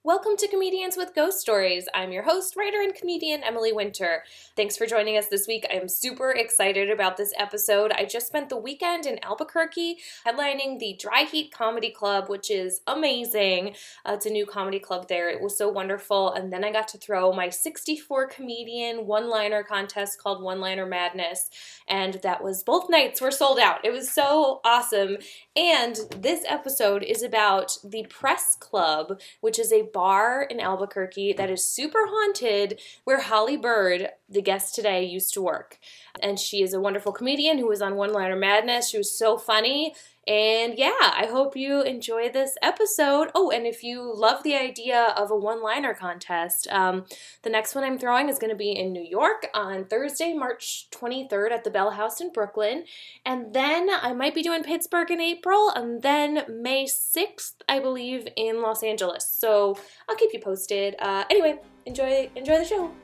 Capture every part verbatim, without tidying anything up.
Welcome to Comedians with Ghost Stories. I'm your host, writer, and comedian Emily Winter. Thanks for joining us this week. I am super excited about this episode. I just spent the weekend in Albuquerque headlining the Dry Heat Comedy Club, which is amazing. Uh, it's a new comedy club there. It was so wonderful. And then I got to throw my sixty-four comedian one-liner contest called One Liner Madness. And that was both nights were sold out. It was so awesome. And this episode is about the Press Club, which is a bar in Albuquerque that is super haunted, where Holly Bird, the guest today, used to work. And she is a wonderful comedian who was on One Liner Madness. She was so funny. And yeah, I hope you enjoy this episode. Oh, and if you love the idea of a one-liner contest, um, the next one I'm throwing is going to be in New York on Thursday, March twenty-third at the Bell House in Brooklyn. And then I might be doing Pittsburgh in April, and then May sixth, I believe, in Los Angeles. So I'll keep you posted. Uh, anyway, enjoy enjoy the show.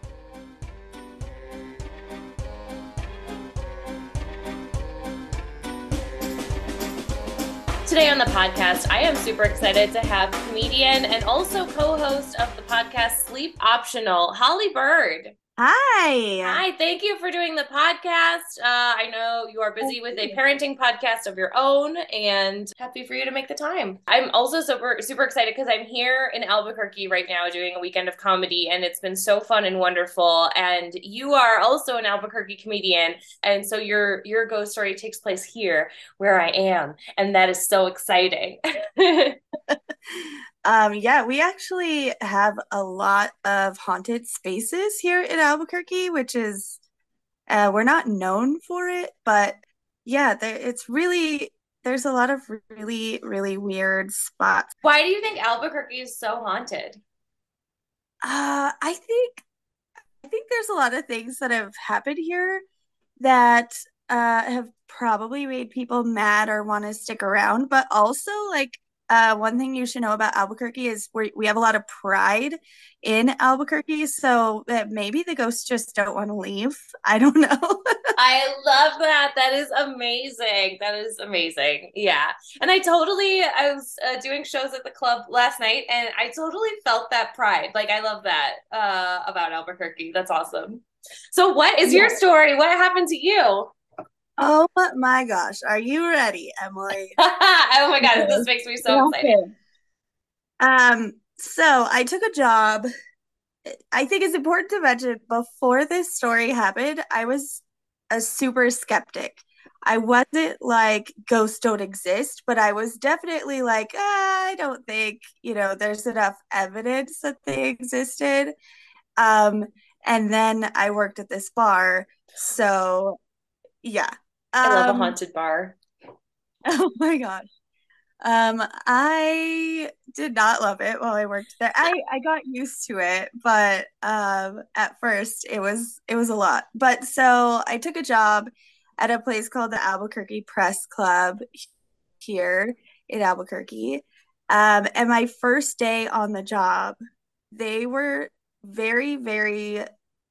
Today on the podcast, I am super excited to have comedian and also co-host of the podcast Sleep Optional, Holly Bird. Hi. Hi, thank you for doing the podcast. Uh, I know you are busy with a parenting podcast of your own, and happy for you to make the time. I'm also super, super excited because I'm here in Albuquerque right now doing a weekend of comedy, and it's been so fun and wonderful. And you are also an Albuquerque comedian, and so your your ghost story takes place here where I am, and that is so exciting. Um, yeah, we actually have a lot of haunted spaces here in Albuquerque, which is, uh, we're not known for it, but yeah, there, it's really, there's a lot of really, really weird spots. Why do you think Albuquerque is so haunted? Uh, I think, I think there's a lot of things that have happened here that uh, have probably made people mad or want to stick around, but also like, Uh, one thing you should know about Albuquerque is we we have a lot of pride in Albuquerque, so that maybe the ghosts just don't want to leave. I don't know. I love that. That is amazing. That is amazing. Yeah. And I totally, I was uh, doing shows at the club last night and I totally felt that pride. Like, I love that uh, about Albuquerque. That's awesome. So, what is your Yeah. story? What happened to you? Oh my gosh, are you ready, Emily? Oh my God, this Okay. makes me so excited. Okay. Um, so I took a job. I think it's important to mention before this story happened, I was a super skeptic. I wasn't like ghosts don't exist, but I was definitely like, ah, I don't think, you know, there's enough evidence that they existed. Um, and then I worked at this bar. So yeah. I love a Um, haunted bar. oh my gosh. Um, I did not love it while I worked there. I I got used to it, but um at first it was it was a lot. But so I took a job at a place called the Albuquerque Press Club here in Albuquerque. Um, and my first day on the job, they were very, very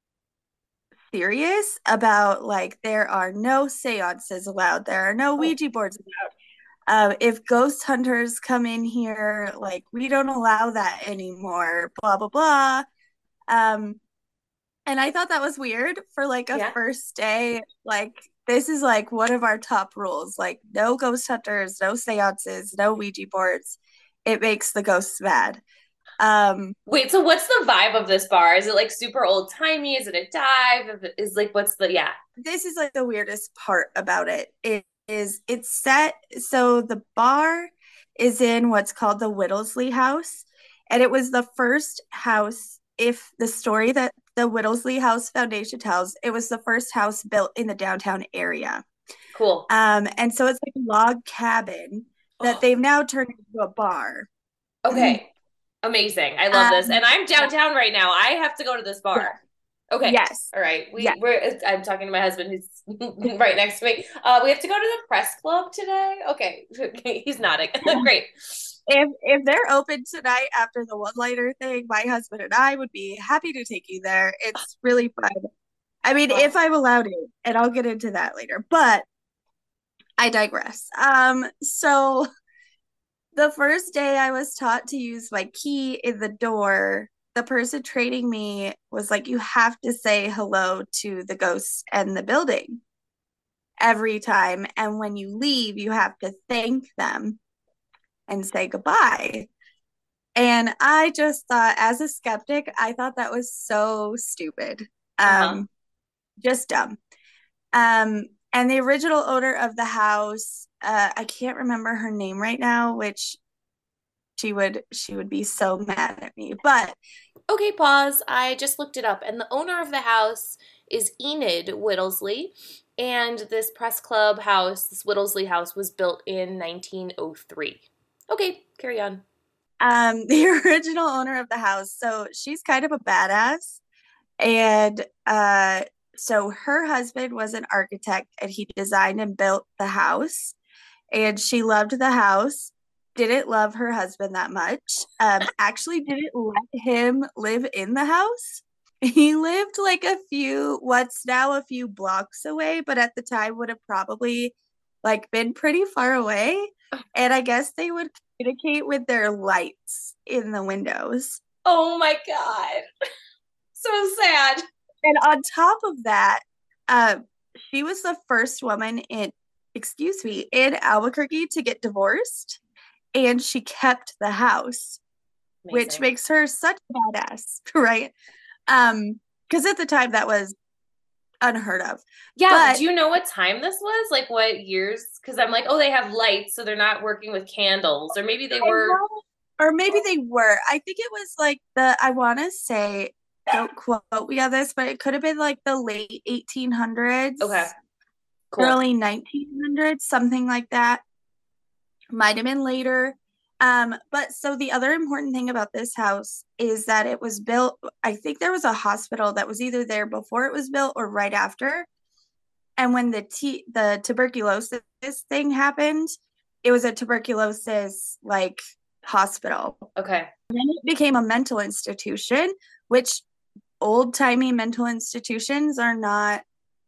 serious about like there are no seances allowed, there are no Oh, Ouija boards um, if ghost hunters come in here, like we don't allow that anymore, blah blah blah. Um, and I thought that was weird for like a yeah. first day. Like this is like one of our top rules. Like no ghost hunters, no seances, no Ouija boards. It makes the ghosts mad. Um, Wait, so what's the vibe of this bar? Is it like super old timey? Is it a dive? Is like, what's the, yeah. this is like the weirdest part about it. It is it's set so the bar is in what's called the Whittlesley House, and it was the first house. If the story that the Whittlesley House Foundation tells, it was the first house built in the downtown area. Cool. Um, and so it's like a log cabin that Oh, they've now turned into a bar. okay. Amazing. I love this. Um, And I'm yeah, downtown right now. I have to go to this yeah, bar. Okay. yes, All right. yes. We we're I'm talking to my husband who's right next to me. Uh we have to go to the press club today. Okay. Okay. He's nodding. Great. If if they're open tonight after the one liner thing, my husband and I would be happy to take you there. It's really fun. I mean, Oh, if I'm allowed to, and I'll get into that later, but I digress. Um, so The first day I was taught to use my key in the door, the person training me was like, you have to say hello to the ghosts and the building every time. And when you leave, you have to thank them and say goodbye. And I just thought, as a skeptic, I thought that was so stupid. Uh-huh. Um, just dumb. Um, and the original owner of the house, uh, I can't remember her name right now, which she would she would be so mad at me. But Okay, pause. I just looked it up, and the owner of the house is Enid Whittlesley. And this press club house, this Whittlesley house, was built in nineteen oh three. Okay, carry on. um, the original owner of the house, so she's kind of a badass. And uh, so her husband was an architect and he designed and built the house. And she loved the house, didn't love her husband that much. Um, actually, didn't let him live in the house. He lived like a few, what's now a few blocks away, but at the time would have probably like been pretty far away. And I guess they would communicate with their lights in the windows. Oh my God. So sad. And on top of that, uh, she was the first woman in, excuse me, in Albuquerque to get divorced, and she kept the house, which Amazing. makes her such a badass, right? Um, because at the time that was unheard of. Yeah, But do you know what time this was? Like what years? Because I'm like, oh, they have lights, so they're not working with candles. Or maybe they I were. know, or maybe they were. I think it was like the, I want to say, don't quote me on this, but it could have been like the late Okay, eighteen hundreds, cool. early nineteen hundreds, something like that. Might have been later. Um, but so the other important thing about this house is that it was built, I think there was a hospital that was either there before it was built or right after. And when the t the tuberculosis thing happened, it was a tuberculosis like hospital. Okay. And then it became a mental institution, which old timey mental institutions are not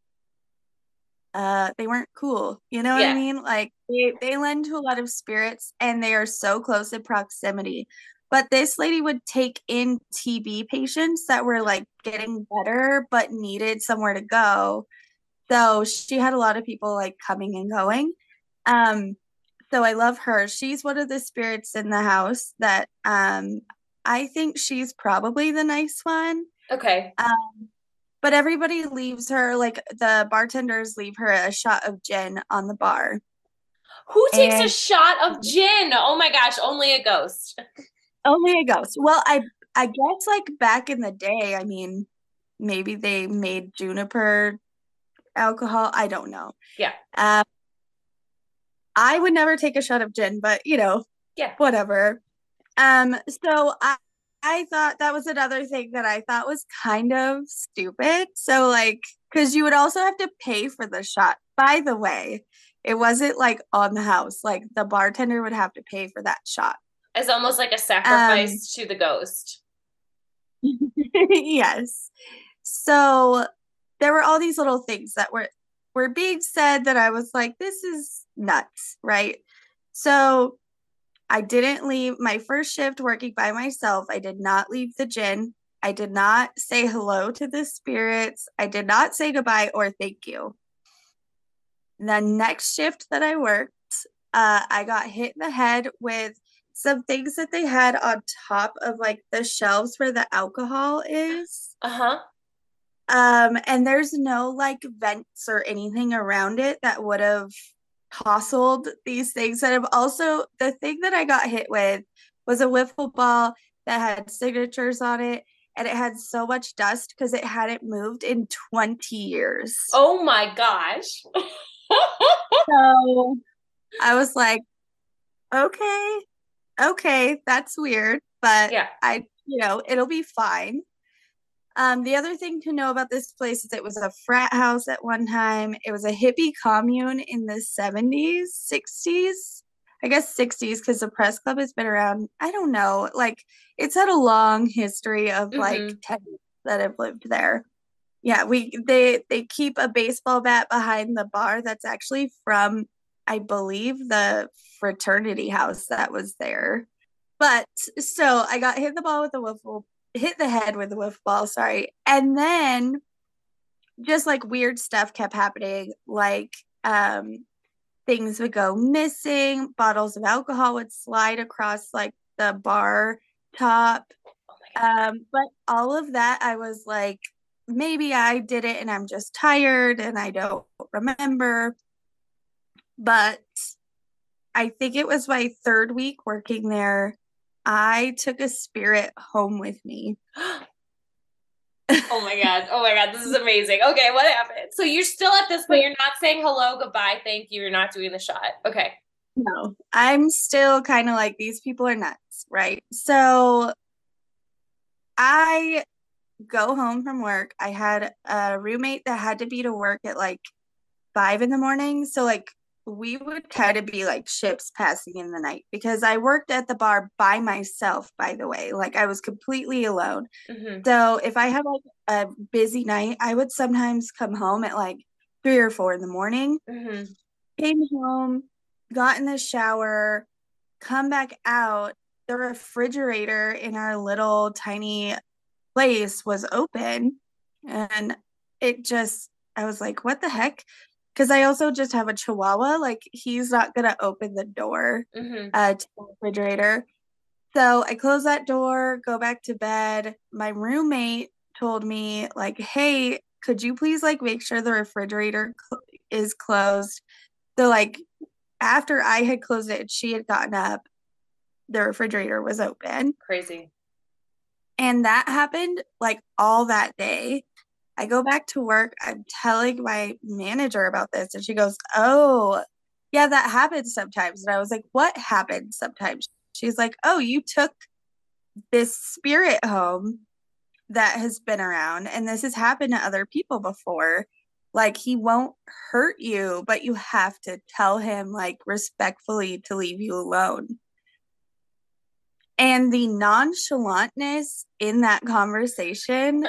uh they weren't cool. You know what I Yeah. mean? Like they, they lend to a lot of spirits and they are so close in proximity. But this lady would take in T B patients that were like getting better but needed somewhere to go. So she had a lot of people like coming and going. Um, so I love her. She's one of the spirits in the house that um I think she's probably the nice one. Okay. Um, but everybody leaves her, like the bartenders leave her a shot of gin on the bar. Who takes a And shot of gin? Oh my gosh, only a ghost. only a ghost. Well, I I guess like back in the day, I mean, maybe they made juniper alcohol. I don't know. Yeah. Um, I would never take a shot of gin, but you know, Yeah. whatever. Um, so I I thought that was another thing that I thought was kind of stupid. So like, because you would also have to pay for the shot. By the way, it wasn't like on the house. Like the bartender would have to pay for that shot. As almost like a Um, sacrifice to the ghost. yes. So there were all these little things that were were being said that I was like, this is nuts, right? So I didn't leave my first shift working by myself. I did not leave the gin. I did not say hello to the spirits. I did not say goodbye or thank you. The next shift that I worked, uh, I got hit in the head with some things that they had on top of like the shelves where the alcohol is. Uh-huh. Um, and there's no like vents or anything around it that would have tousled these things that have also the thing that I got hit with was a wiffle ball that had signatures on it and it had so much dust because it hadn't moved in twenty years. Oh my gosh. So I was like, okay, okay, that's weird, but Yeah. I, you know, it'll be fine. Um, the other thing to know about this place is it was a frat house at one time. It was a hippie commune in the seventies, sixties. I guess sixties because the press club has been around. I don't know. Like it's had a long history of like Mm-hmm. tenants that have lived there. Yeah, we they they keep a baseball bat behind the bar that's actually from I believe, the fraternity house that was there. But so I got hit the ball with a wiffle, hit the head with a wiffle ball, sorry. And then just like weird stuff kept happening. Like um things would go missing, bottles of alcohol would slide across like the bar top. Oh my God. Um, but all of that, I was like, maybe I did it and I'm just tired and I don't remember. But I think it was my third week working there. I took a spirit home with me. Oh my God. Oh my God. This is amazing. Okay, what happened? So you're still at this point, you're not saying hello, goodbye, thank you. You're not doing the shot. Okay. No, I'm still kind of like, these people are nuts, right? So I go home from work. I had a roommate that had to be to work at like five in the morning. So like we would kind of be like ships passing in the night because I worked at the bar by myself, by the way. Like I was completely alone. Mm-hmm. So if I had like a busy night, I would sometimes come home at like three or four in the morning, Mm-hmm. came home, got in the shower, come back out. The refrigerator in our little tiny place was open, and it just, I was like, what the heck? Because I also just have a chihuahua. Like, he's not going to open the door Mm-hmm. uh, to the refrigerator. So I close that door, go back to bed. My roommate told me, like, hey, could you please, like, make sure the refrigerator cl- is closed? So, like, after I had closed it and she had gotten up, the refrigerator was open. Crazy. And that happened like all that day. I go back to work. I'm telling my manager about this, and she goes, oh, yeah, that happens sometimes. And I was like, what happens sometimes? She's like, oh, you took this spirit home that has been around, and this has happened to other people before. Like, he won't hurt you, but you have to tell him, like, respectfully to leave you alone. And the nonchalantness in that conversation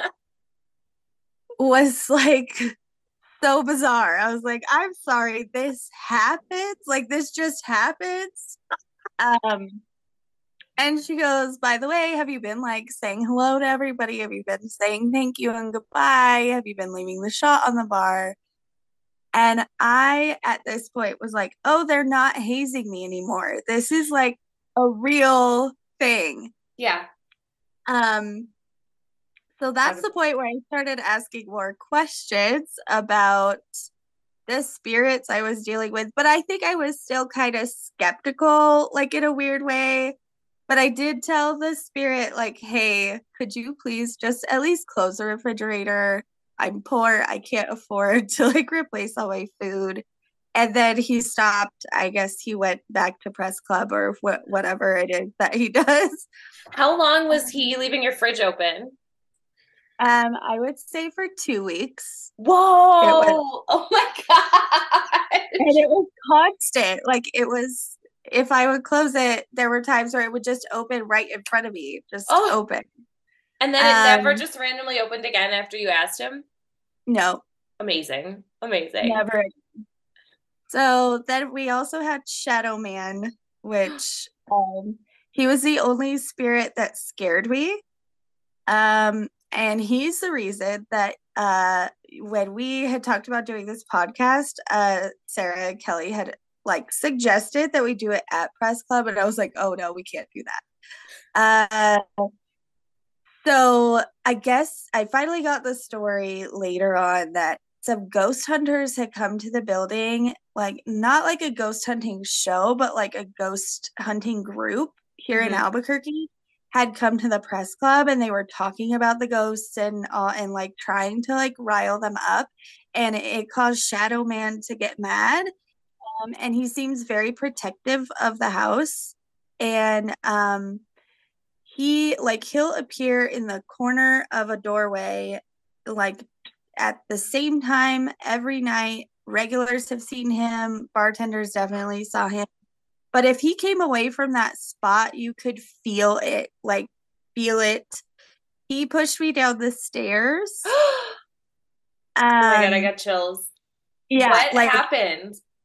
was like so bizarre. I was like, I'm sorry, this happens. Like, this just happens. Um, and she goes, by the way, have you been like saying hello to everybody? Have you been saying thank you and goodbye? Have you been leaving the shot on the bar? And I, at this point, was like, oh, they're not hazing me anymore. This is like a real thing. Yeah. Um, so that's the point where I started asking more questions about the spirits I was dealing with. But I think I was still kind of skeptical, like in a weird way. But I did tell the spirit, like, hey, could you please just at least close the refrigerator? I'm poor. I can't afford to like replace all my food. And then he stopped. I guess he went back to press club or wh- whatever it is that he does. How long was he leaving your fridge open? Um, I would say for two weeks. It was, Whoa. Oh my God. and it was constant. Like it was, if I would close it, there were times where it would just open right in front of me, just Oh, open. and then it never Um, just randomly opened again after you asked him? no, Amazing. Amazing. never. So then we also had Shadow Man, which um, he was the only spirit that scared me. Um, and he's the reason that uh, when we had talked about doing this podcast, uh, Sarah and Kelly had like suggested that we do it at Press Club, and I was like, oh no, we can't do that. Uh, so I guess I finally got the story later on that some ghost hunters had come to the building, like not like a ghost hunting show, but like a ghost hunting group here in Mm-hmm. Albuquerque had come to the press club, and they were talking about the ghosts and all and like trying to like rile them up, and it caused Shadow Man to get mad. Um, and he seems very protective of the house, and um he like he'll appear in the corner of a doorway like at the same time every night. Regulars have seen him, bartenders definitely saw him, but if he came away from that spot, you could feel it, like feel it. He pushed me down the stairs. Oh my God, I um got chills. yeah, What like happened?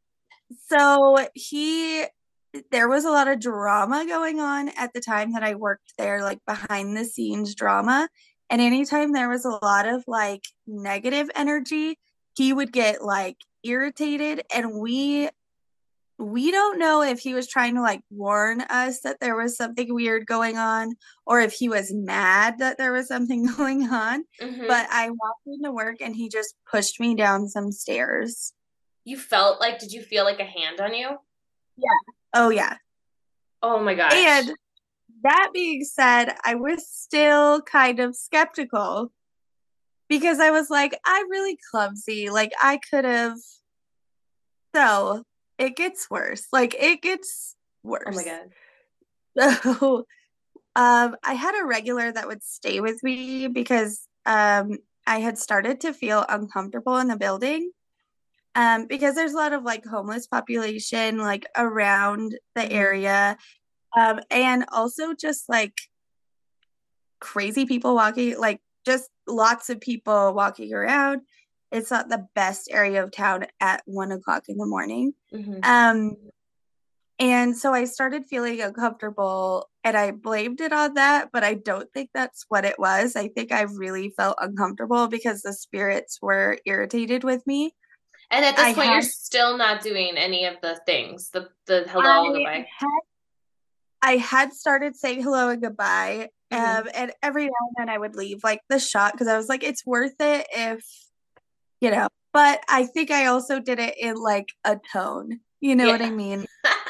So he, there was a lot of drama going on at the time that I worked there, like behind the scenes drama. And anytime there was a lot of like negative energy, he would get like irritated. And we, we don't know if he was trying to like warn us that there was something weird going on or if he was mad that there was something going on. Mm-hmm. But I walked into work and he just pushed me down some stairs. You felt like, did you feel like a hand on you? Yeah. Oh, yeah. Oh my And gosh. that being said, I was still kind of skeptical because I was like, I'm really clumsy. Like, I could have. So it gets worse. Like, it gets Oh my worse. God. So um, I had a regular that would stay with me because um, I had started to feel uncomfortable in the building. Um, because there's a lot of like homeless population like around the Mm-hmm. area. Um, and also just like crazy people walking, like just lots of people walking around. It's not the best area of town at one o'clock in the morning. Mm-hmm. Um, and so I started feeling uncomfortable and I blamed it on that, but I don't think that's what it was. I think I really felt uncomfortable because the spirits were irritated with me. And at I this point, you're had still not doing any of the things, the the hello, I goodbye. had I had started saying hello and goodbye. Mm-hmm. Um, and every now and then I would leave like the shot because I was like, it's worth it if, you know, but I think I also did it in like a tone. You know what I Yeah. mean?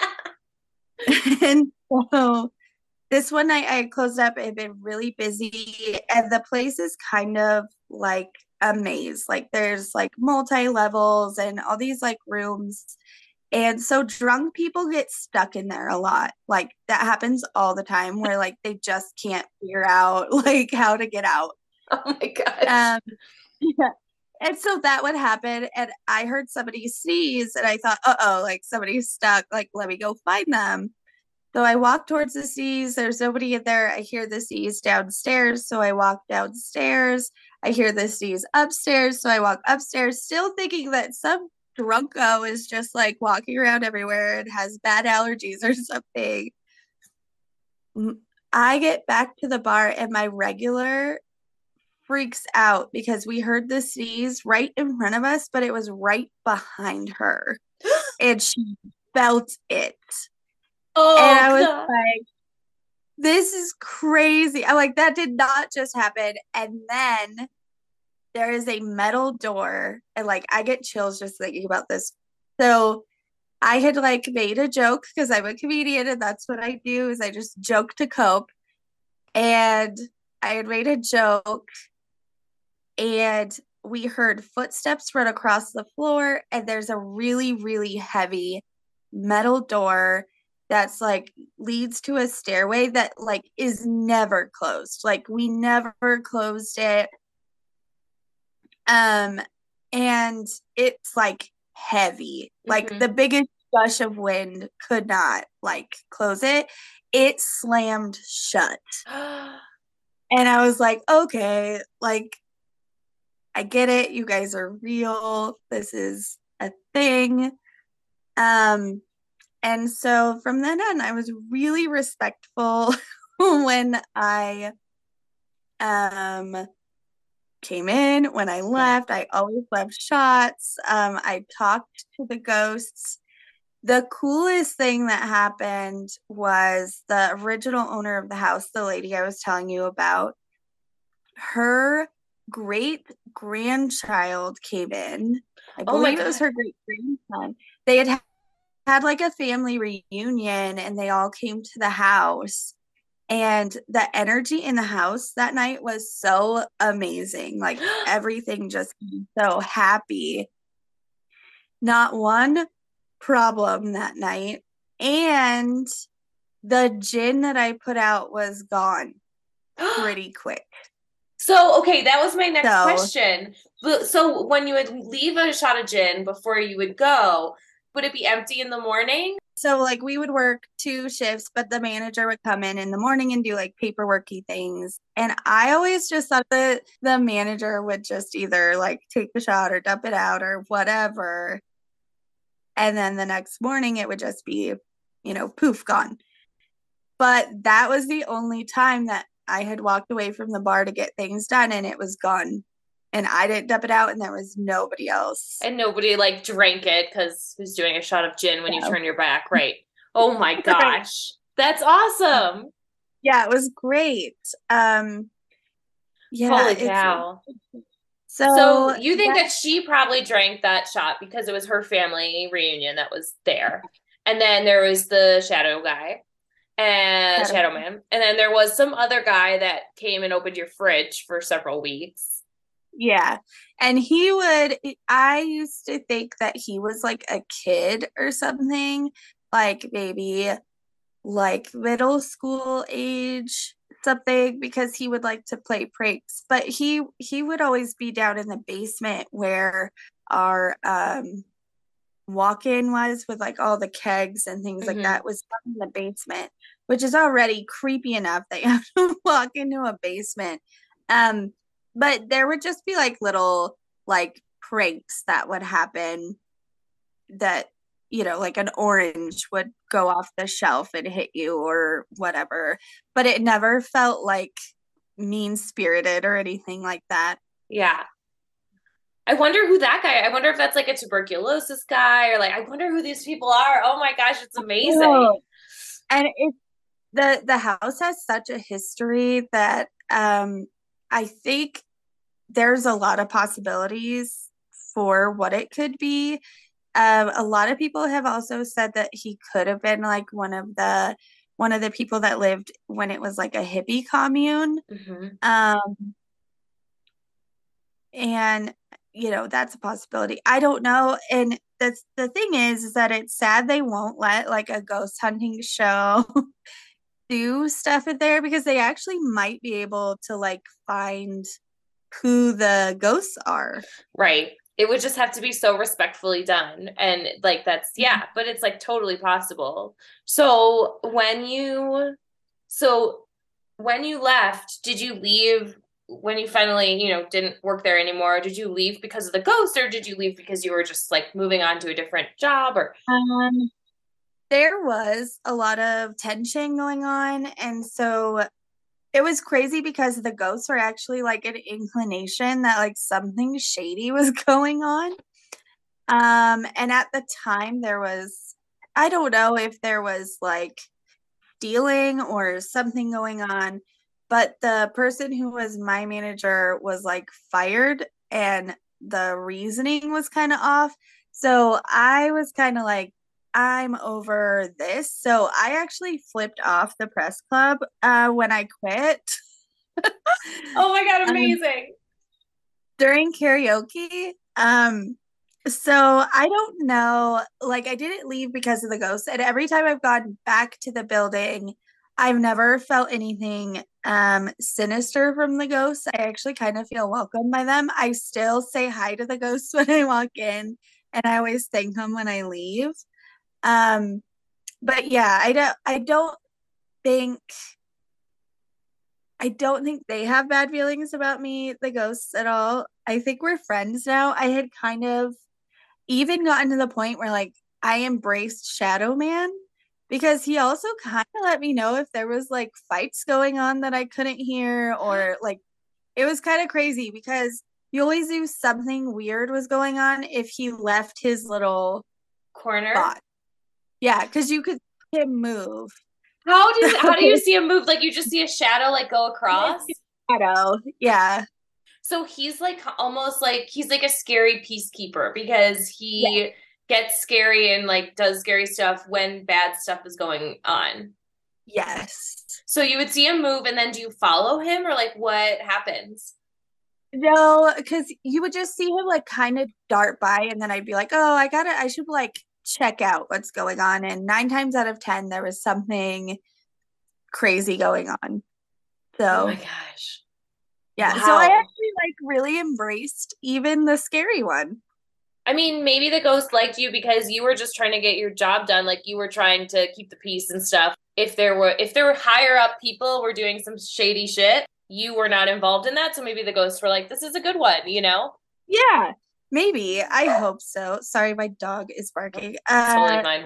And so this one night I closed up, it had been really busy, and the place is kind of like a maze. Like there's like multi levels and all these like rooms. And so drunk people get stuck in there a lot. Like that happens all the time where like they just can't figure out like how to get out. Oh my gosh. Um yeah. And so that would happen and I heard somebody sneeze and I thought, "Uh-oh, like somebody's stuck. Like let me go find them." So I walk towards the sneeze. There's nobody in there. I hear the sneeze downstairs. So I walk downstairs. I hear the sneeze upstairs. So I walk upstairs, still thinking that some drunko is just like walking around everywhere and has bad allergies or something. I get back to the bar and my regular freaks out because we heard the sneeze right in front of us, but it was right behind her and she felt it. And Oh I was God. like, this is crazy. I'm like, that did not just happen. And then there is a metal door, and like, I get chills just thinking about this. So I had like made a joke because I'm a comedian and that's what I do is I just joke to cope. And I had made a joke and we heard footsteps run across the floor and there's a really, really heavy metal door that's like leads to a stairway that like is never closed. Like we never closed it. Um and it's like heavy. Like Mm-hmm. the biggest gush of wind could not like close it. It slammed shut. And I was like, okay, like I get it. You guys are real. This is a thing. Um And so from then on, I was really respectful when I um, came in, when I Yeah. left. I always left shots. Um, I talked to the ghosts. The coolest thing that happened was the original owner of the house, the lady I was telling you about, her great grandchild came in. I Oh my believe it was God. her great grandson. They had had like a family reunion and they all came to the house and the energy in the house that night was so amazing, like everything just seemed so happy, not one problem that night, and the gin that I put out was gone pretty quick. So, okay, that was my next So question. But- So, when you would leave a shot of gin before you would go, would it be empty in the morning? so like we would work two shifts, but the manager would come in in the morning and do like paperworky things. And I always just thought that the manager would just either like take the shot or dump it out or whatever. And then the next morning it would just be, you know, poof, gone. But that was the only time that I had walked away from the bar to get things done and it was gone. And I didn't dump it out and there was nobody else. And nobody like drank it because who's doing a shot of gin when you So, turn your back, right? Oh my right. gosh. That's awesome. Yeah, it was great. Um, yeah, Holy it's cow. So so you think that, that she probably drank that shot because it was her family reunion that was there. And then there was the shadow guy and that shadow man. And then there was some other guy that came and opened your fridge for several weeks. yeah. And he would, I used to think that he was like a kid or something, like maybe like middle school age something because he would like to play pranks. But he he would always be down in the basement where our um walk-in was with like all the kegs and things like Mm-hmm. that was down in the basement, which is already creepy enough that you have to walk into a basement. Um, but there would just be like little like pranks that would happen that, you know, like an orange would go off the shelf and hit you or whatever, but it never felt like mean spirited or anything like that. Yeah. I wonder who that guy, I wonder if that's like a tuberculosis guy or like, I wonder who these people are. Oh my gosh, it's amazing. Oh, and it the the house has such a history that um I think there's a lot of possibilities for what it could be. Um, a lot of people have also said that he could have been like one of the one of the people that lived when it was like a hippie commune. Mm-hmm. Um, and you know, that's a possibility. I don't know. And that's the thing is, is that it's sad they won't let like a ghost hunting show do stuff in there because they actually might be able to like find who the ghosts are. Right. It would just have to be so respectfully done. And like that's yeah, but it's like totally possible. So when you so when you left, did you leave when you finally, you know, didn't work there anymore? Did you leave because of the ghost or did you leave because you were just like moving on to a different job or Um, there was a lot of tension going on, and so it was crazy because the ghosts were actually like an inclination that like something shady was going on. Um, and at the time there was, I don't know if there was like dealing or something going on, but the person who was my manager was like fired and the reasoning was kind of off. So I was kind of like, I'm over this. So I actually flipped off the press club uh, when I quit. oh my God, um, amazing. during karaoke. Um, so I don't know. Like I didn't leave because of the ghost, and every time I've gone back to the building, I've never felt anything um sinister from the ghosts. I actually kind of feel welcomed by them. I still say hi to the ghosts when I walk in, and I always thank them when I leave. Um, but yeah, I don't. I don't think. I don't think they have bad feelings about me, the ghosts, at all. I think we're friends now. I had kind of even gotten to the point where like I embraced Shadow Man because he also kind of let me know if there was like fights going on that I couldn't hear or like it was kind of crazy because you always knew something weird was going on if he left his little Corner. spot. Yeah, because you could see him move. How do you, how do you see him move? Like you just see a shadow like go across? Shadow. Yeah. So he's like almost like he's like a scary peacekeeper because Yeah. he gets scary and like does scary stuff when bad stuff is going on. Yes. So you would see him move and then do you follow him or like what happens? No, because you would just see him like kind of dart by, and then I'd be like, oh, I gotta, I should like check out what's going on. And nine times out of ten, there was something crazy going on. Oh my So, gosh. yeah. So I Wow. actually like really embraced even the scary one. I mean, maybe the ghost liked you because you were just trying to get your job done, like you were trying to keep the peace and stuff. If there were if there were higher up people were doing some shady shit, you were not involved in that, so maybe the ghosts were like, this is a good one, you know? Yeah. Maybe. I hope so. Sorry, my dog is barking. It's totally Uh, fine.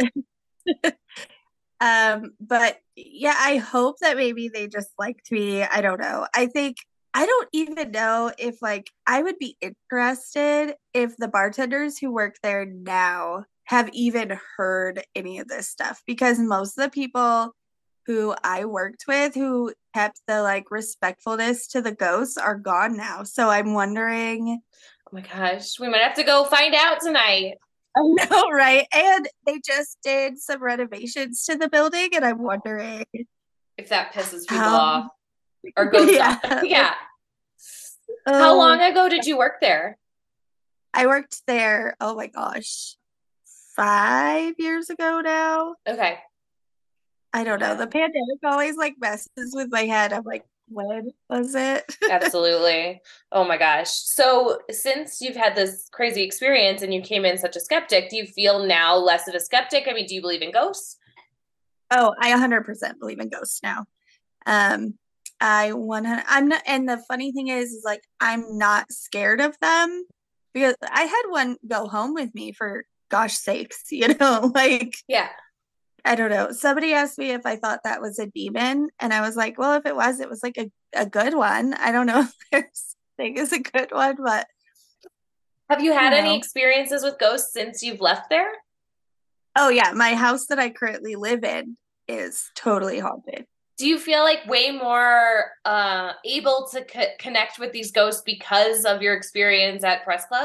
um, but yeah, I hope that maybe they just liked me. I don't know. I think I don't even know if like I would be interested if the bartenders who work there now have even heard any of this stuff because most of the people who I worked with who kept the like respectfulness to the ghosts are gone now. So I'm wondering. Oh my gosh, we might have to go find out tonight I know, right? And they just did some renovations to the building, and I'm wondering if that pisses people how, off or ghosts off. yeah. Like, Yeah. How long oh, ago did you work there? I worked there, oh my gosh, five years ago now. Okay. I don't know. Yeah. The pandemic always like messes with my head. I'm like, when was it? Absolutely. Oh my gosh. So, since you've had this crazy experience and you came in such a skeptic, do you feel now less of a skeptic? I mean, do you believe in ghosts? Oh, I one hundred percent believe in ghosts now. Um, I one hundred, I'm not, and the funny thing is, is like, I'm not scared of them because I had one go home with me for gosh sakes, you know, like, Yeah. I don't know. Somebody asked me if I thought that was a demon, and I was like, well, if it was, it was like a, a good one. I don't know if there's thing is a good one, but Have you you had any know. experiences with ghosts since you've left there? Oh yeah, my house that I currently live in is totally haunted. Do you feel like way more uh, able to co- connect with these ghosts because of your experience at Press Club?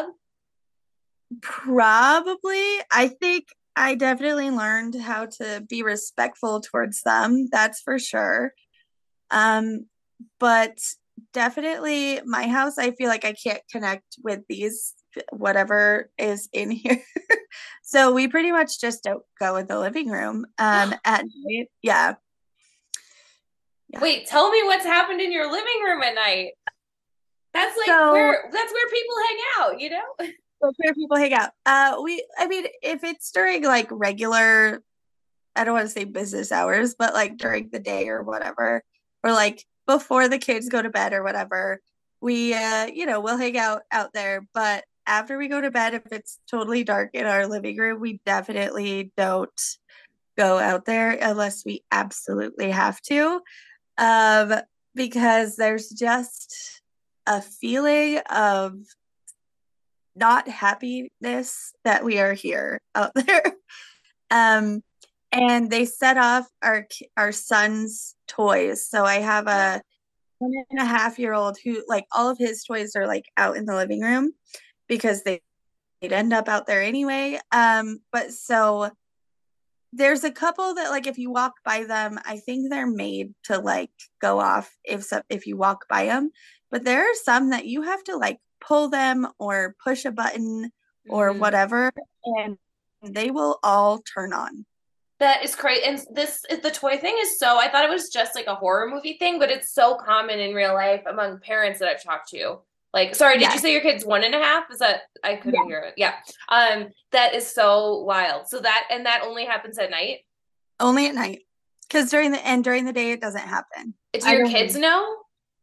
Probably. I think I definitely learned how to be respectful towards them. That's for sure. Um, but definitely my house, I feel like I can't connect with these whatever is in here. So we pretty much just don't go in the living room um at night. Yeah. Yeah. Wait, tell me what's happened in your living room at night. That's like So where that's where people hang out, you know? that's where people hang out. Uh we I mean if it's during like regular, I don't want to say business hours, but like during the day or whatever, or like before the kids go to bed or whatever, we uh, you know, we'll hang out out there. But after we go to bed, if it's totally dark in our living room, we definitely don't go out there unless we absolutely have to. Um, because there's just a feeling of not happiness that we are here out there. Um, and they set off our our son's toys. So I have a one and a half year old who like all of his toys are like out in the living room because they, they'd end up out there anyway. Um, but so there's a couple that like if you walk by them, I think they're made to like go off if so, if you walk by them. But there are some that you have to like pull them or push a button or Mm. whatever, and they will all turn on. That is crazy. And this the toy thing is so I thought it was just like a horror movie thing, but it's so common in real life among parents that I've talked to. Like, sorry, did you Yes. say your kid's one and a half? Is that I couldn't Yeah. hear it. Yeah. Um, that is so wild. So that and that only happens at night. Only at night. Because during the and during the day it doesn't happen. Do I your don't kids even know?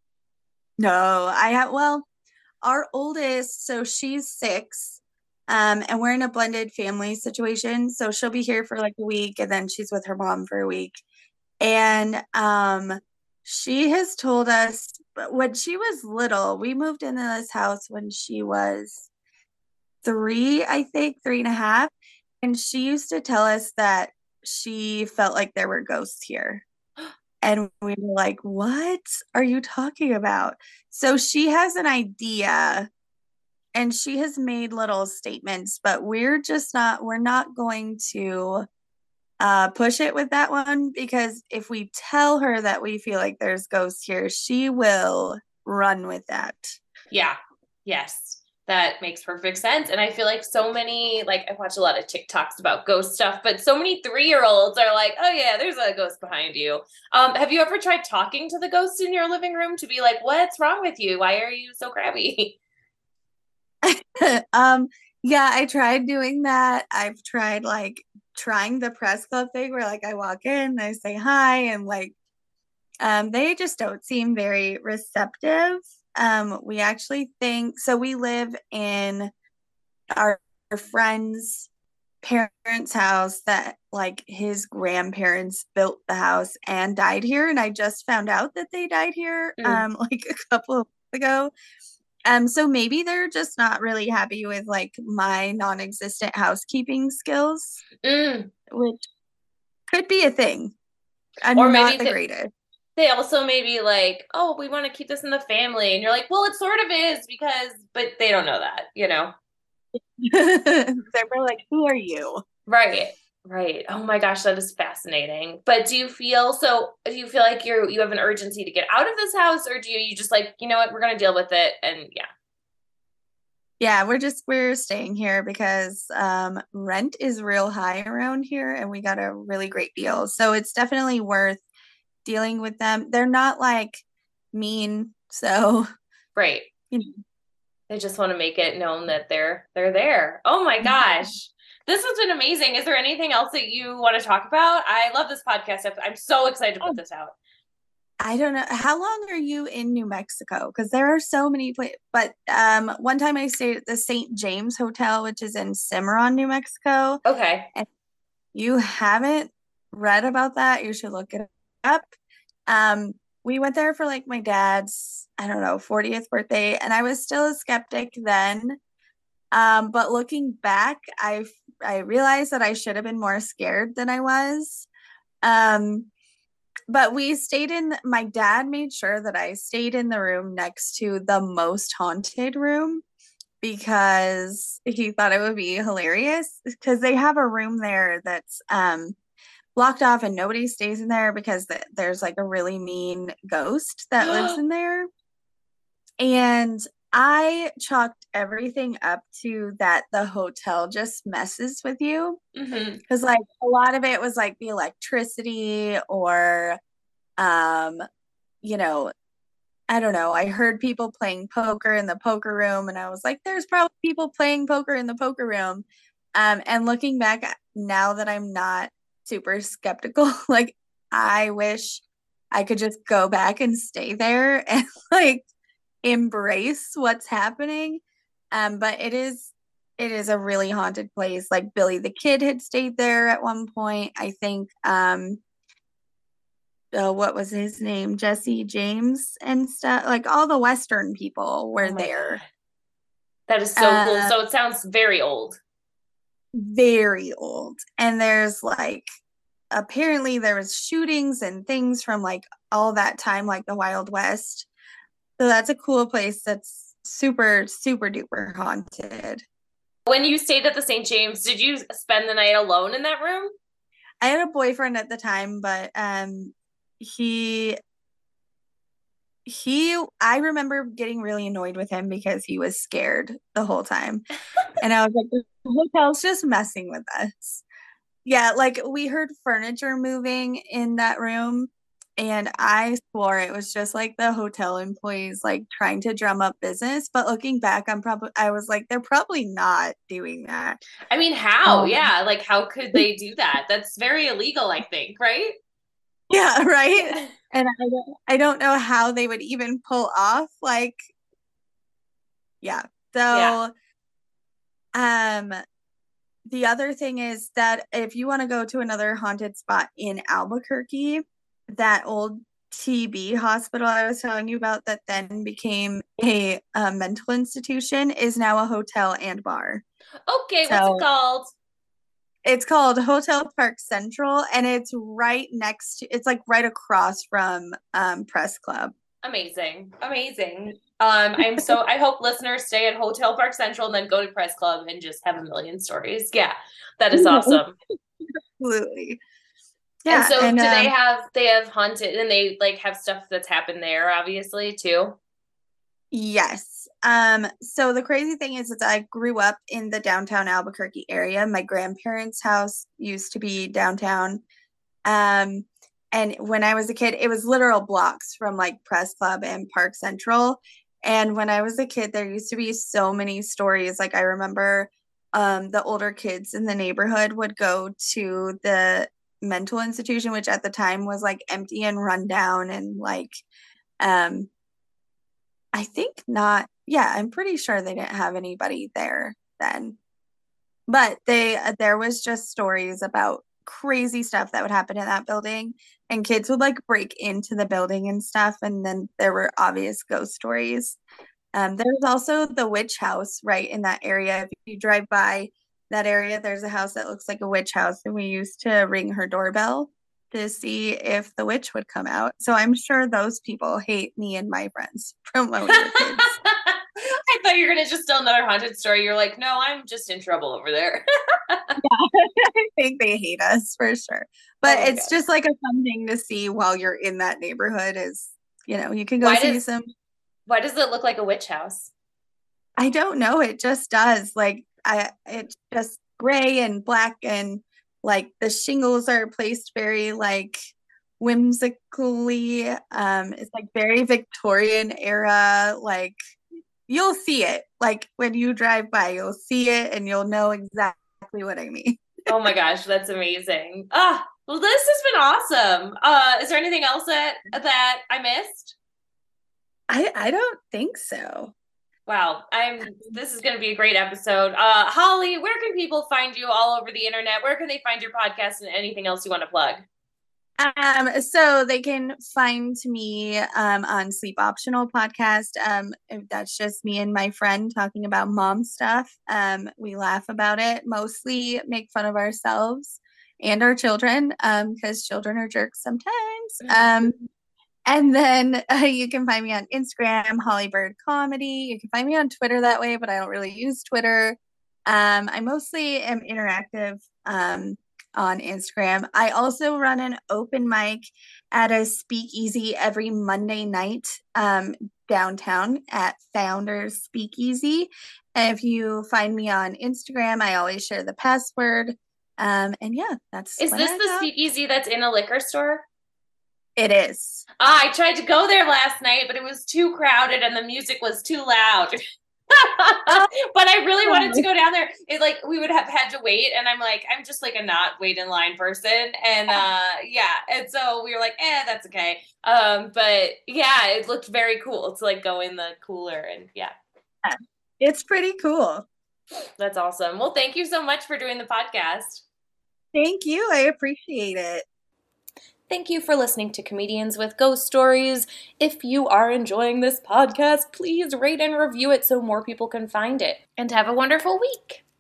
know. I have well, our oldest, so she's six. Um, and we're in a blended family situation. So she'll be here for like a week and then she's with her mom for a week. And um she has told us when she was little, we moved into this house when she was three, I think, three and a half. And she used to tell us that she felt like there were ghosts here. And we were like, what are you talking about? So she has an idea and she has made little statements, but we're just not, we're not going to uh, push it with that one because if we tell her that we feel like there's ghosts here, she will run with that. Yeah. Yes. That makes perfect sense. And I feel like so many, like, I watch a lot of TikToks about ghost stuff, but so many three year olds are like, oh, yeah, there's a ghost behind you. Um, have you ever tried talking to the ghost in your living room to be like, what's wrong with you? Why are you so crabby? um, yeah, I tried doing that. I've tried like trying the press club thing where like I walk in, I say hi, and like um, they just don't seem very receptive. Um, we actually think so. We live in our, our friend's parents' house that like his grandparents built the house and died here, and I just found out that they died here Mm. um like a couple of weeks ago. Um so maybe they're just not really happy with like my non-existent housekeeping skills, Mm. which could be a thing. Or I'm not maybe the th- greatest. they also maybe like, oh, we want to keep this in the family. And you're like, well, it sort of is because, but they don't know that, you know? They were like, who are you? Right. Right. Oh my gosh, that is fascinating. But do you feel so do you feel like you're you have an urgency to get out of this house, or do you, you just like, you know what, we're gonna deal with it and yeah. Yeah, we're just we're staying here because um rent is real high around here and we got a really great deal. So it's definitely worth dealing with them. They're not like mean, so Right. you know. They just want to make it known that they're they're there. Oh my gosh. This has been amazing. Is there anything else that you want to talk about? I love this podcast. I'm so excited to put this out. I don't know. How long are you in New Mexico? Because there are so many places. But um, one time I stayed at the Saint James Hotel, which is in Cimarron, New Mexico. Okay. And you haven't read about that, you should look it up. Um, we went there for like my dad's, I don't know, fortieth birthday, and I was still a skeptic then. Um, but looking back, I I realized that I should have been more scared than I was. Um, but we stayed in, my dad made sure that I stayed in the room next to the most haunted room because he thought it would be hilarious because they have a room there that's um blocked off and nobody stays in there because th- there's like a really mean ghost that lives in there. And I chalked everything up to that the hotel just messes with you. Mm-hmm. Because like a lot of it was like the electricity or um, you know, I don't know. I heard people playing poker in the poker room and I was like, there's probably people playing poker in the poker room. Um, and looking back now that I'm not super skeptical, like I wish I could just go back and stay there and like embrace what's happening. Um, but it is it is a really haunted place. Like Billy the Kid had stayed there at one point. I think um uh, what was his name? Jesse James and stuff. Like all the Western people Oh were my God. there. That is so cool. Uh So it sounds very old. very old. And there's like apparently there was shootings and things from like all that time, like the Wild West. So that's a cool place that's super, super duper haunted. When you stayed at the Saint James, did you spend the night alone in that room? I had a boyfriend at the time, but um he he I remember getting really annoyed with him because he was scared the whole time. And I was like, the hotel's just messing with us. Yeah, like we heard furniture moving in that room, and I swore it was just like the hotel employees like trying to drum up business. But looking back, I'm probably I was like, they're probably not doing that. I mean, how? Um, Yeah, like how could they do that? That's very illegal, I think, right? yeah, right. Yeah. And I don't, I don't know how they would even pull off like, yeah. Yeah. So, um, the other thing is that if you want to go to another haunted spot in Albuquerque, that old T B hospital I was telling you about that then became a, a mental institution is now a hotel and bar. Okay, what's it So called? it's called Hotel Park Central and it's right next to, it's like right across from um, Press Club. Amazing. Amazing. Um, I'm so I hope listeners stay at Hotel Park Central and then go to Press Club and just have a million stories. Yeah, that is awesome. Absolutely. And Yeah. so And do they um, have they have haunted and they like have stuff that's happened there, obviously, too? yes. Um, so the crazy thing is, is I grew up in the downtown Albuquerque area. My grandparents' house used to be downtown. Um, and when I was a kid, it was literal blocks from like Press Club and Park Central. And when I was a kid, there used to be so many stories. Like I remember um, the older kids in the neighborhood would go to the mental institution, which at the time was like empty and run down and like um I think not. Yeah, I'm pretty sure they didn't have anybody there. then. But they uh, there was just stories about crazy stuff that would happen in that building, and kids would like break into the building and stuff, and then there were obvious ghost stories. Um, there's also the witch house right in that area. If you drive by that area, there's a house that looks like a witch house, and we used to ring her doorbell to see if the witch would come out. So I'm sure those people hate me and my friends from when we were kids. I thought you were going to just tell another haunted story. You're like, no, I'm just in trouble over there. Yeah, I think they hate us for sure. But Oh it's God. just like a fun thing to see while you're in that neighborhood is, you know, you can go Why see does some. why does it look like a witch house? I don't know, it just does. Like I it's just gray and black and like the shingles are placed very like whimsically. Um it's like very Victorian era. Like you'll see it. Like when you drive by, you'll see it and you'll know exactly what I mean. Oh my gosh, that's amazing. Ah, well, this has been awesome. Uh, is there anything else that that I missed? I I don't think so. Wow, I'm. This is going to be a great episode. Uh, Holly, where can people find you all over the internet? Where can they find your podcast and anything else you want to plug? Um, so they can find me um, on Sleep Optional podcast. Um, that's just me and my friend talking about mom stuff. Um, we laugh about it, mostly make fun of ourselves and our children because um, children are jerks sometimes. Um, and then uh, you can find me on Instagram, Hollybird Comedy. You can find me on Twitter that way, but I don't really use Twitter. Um, I mostly am interactive. Um, on Instagram. I also run an open mic at a speakeasy every Monday night um, downtown at Founders Speakeasy. And if you find me on Instagram, I always share the password. Um, and yeah, that's Is what this I the got. speakeasy that's in a liquor store? It is. Ah, I tried to go there last night, but it was too crowded and the music was too loud. But I really wanted to go down there. It like we would have had to wait, and I'm like, I'm just like a not wait in line person, and uh, yeah, and so we were like, eh, that's okay. Um, but yeah, it looked very cool to like go in the cooler, and yeah, It's pretty cool. that's awesome. Well, thank you so much for doing the podcast. Thank you. I appreciate it. Thank you for listening to Comedians with Ghost Stories. If you are enjoying this podcast, please rate and review it so more people can find it. And have a wonderful week.